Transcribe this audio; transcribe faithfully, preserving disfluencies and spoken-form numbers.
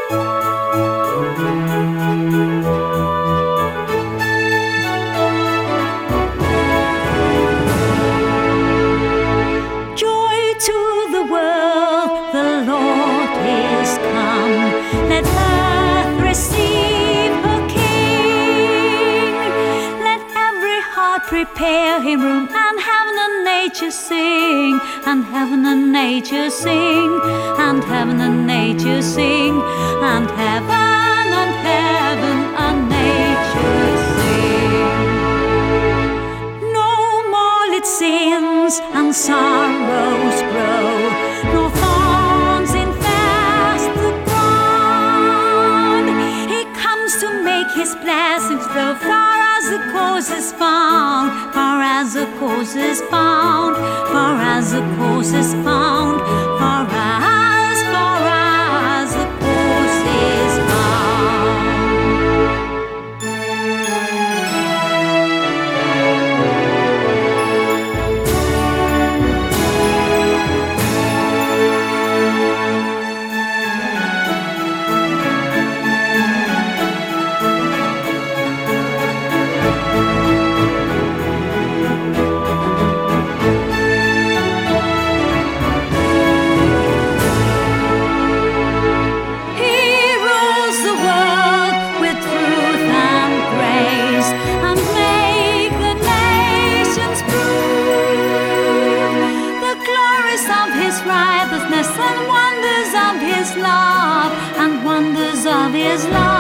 Prepare him room, and heaven and nature sing, and heaven and nature sing, and heaven and nature sing, and heaven and heaven and nature sing. No more let sins and sorrows grow, no thorns infest the ground. He comes to make his blessings flow far as the cause is found, far as the cause is found, far as the cause is found, far as, far as the cause is found. And wonders of his love, and wonders of his love.